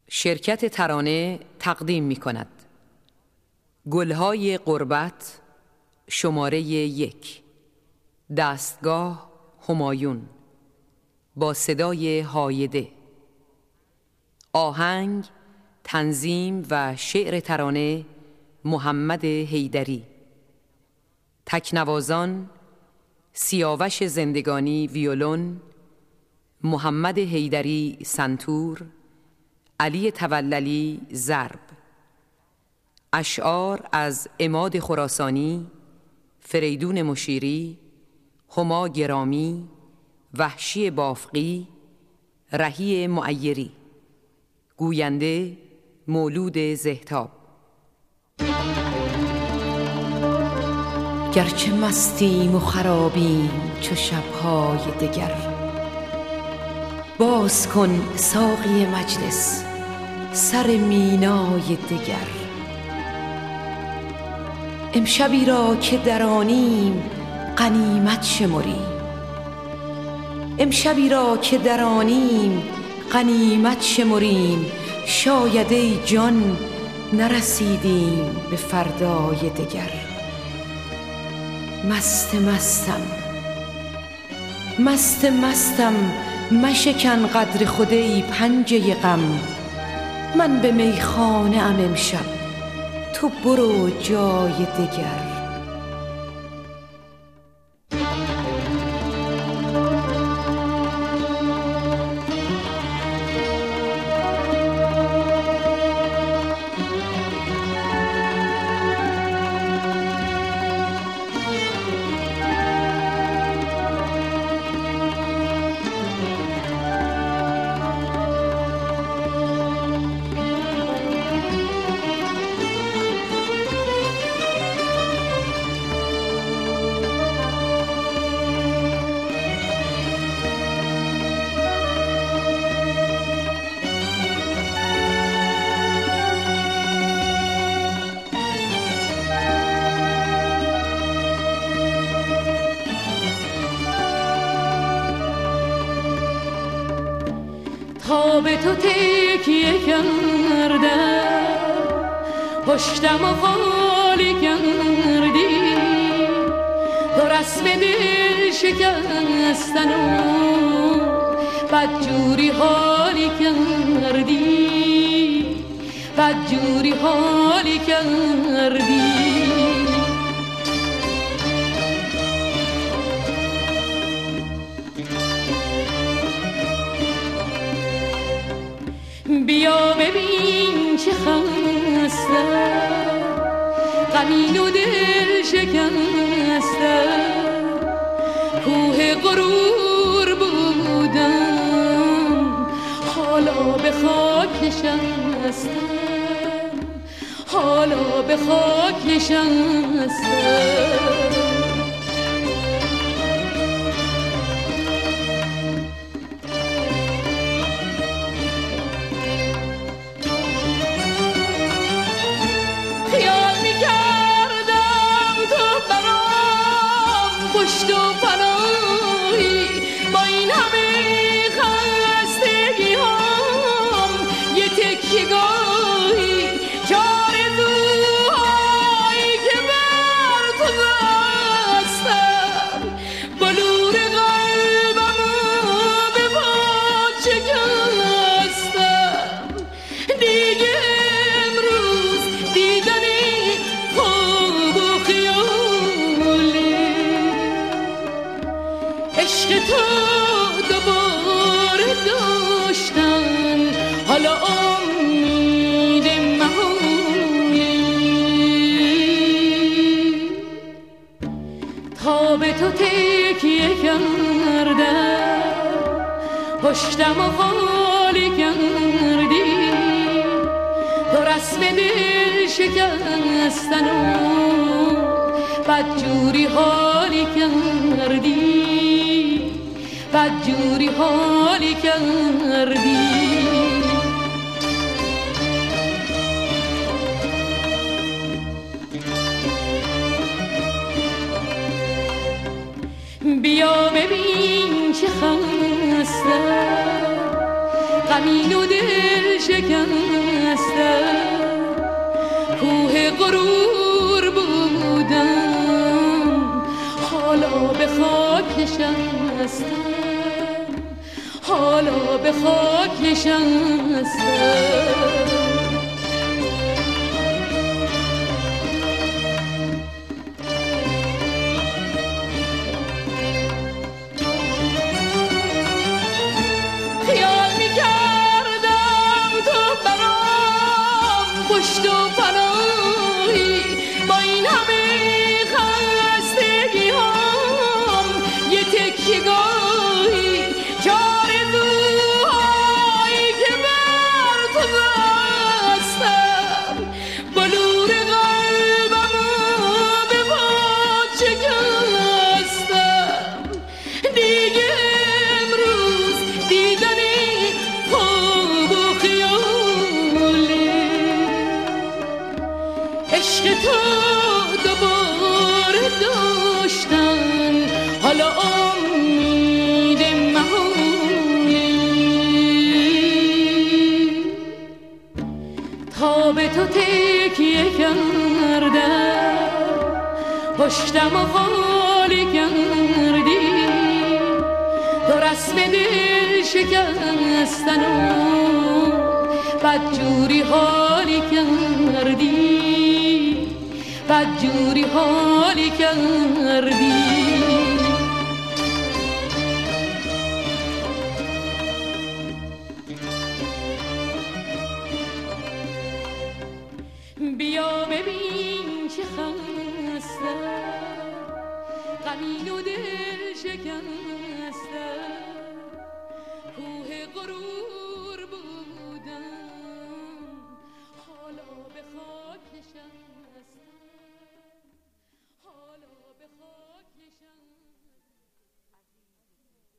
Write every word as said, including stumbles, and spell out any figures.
شرکت ترانه تقدیم می کند گلهای غربت شماره یک، دستگاه همایون، با صدای هایده. آهنگ، تنظیم و شعر ترانه محمد حیدری. تکنوازان: سیاوش زندگانی ویولون، محمد حیدری سنتور، علی توللی ضرب. اشعار از عماد خراسانی، فریدون مشیری، هما گرامی، وحشی بافقی، رهی معیری. گوینده مولود زهتاب. گرچه مستیم و خرابیم چو شب‌های دگر، باز کن ساقی مجلس سر مینای دگر. امشبی را که درانیم غنیمت شمریم، امشبی را که درانیم غنیمت شمریم. شاید ای جان نرسیدیم به فردای دگر. مست مستم مست مستم مشکن قدر خود ای پنجه غم. من به میخانه ام امشب، تو برو جای دگر. تا به تو تکیه کردم، پشتم و خالی کردی. تو رسم دل شکستن و بدجوری حالی کردی، بدجوری حالی کردی. بیا ببین چه خستم، غمین و دل شکستم. کوه غرور بودم، حالا به خاک نشستم، حالا به خاک نشستم. پشت و پناهی با این همه خستگی هم، یه تکیه گاهی جارزوهایی که بر تو بستم. بلور قلبمو به پاد شکستم. دیگه امروز دیدنی خواب و خیالی، عشق تو دوباره داشتن، حالا امید محالی. تا به تو تکیه کردم، پشتم و خالی کردی. تو رسم دل شکستن و بدجوری حالی کردی، بدجوری حالی کردی. بیا ببین چه خستم، غمین و دل شکستم کوه غرور بودم حالا به خاک نشستم حالا به خاک نشستم پشت و پناهی با این همه خستگی هم یه تکیه گاهی چار روحایی که بر تو بستم بلور قلبم به پاد شکستم دیگه امروز دیدنی خواب و خیالی عشق تو دوباره داشتن حالا امید محالی تا به تو تکیه کردم پشتم و خالی کردی تو رسم دل شکستن و بدجوری حالی کردی بدجوری حالی کردی بیا ببین چه خستم غمین و دل شکستم کوه غرور بودم حالا به خاک نشستم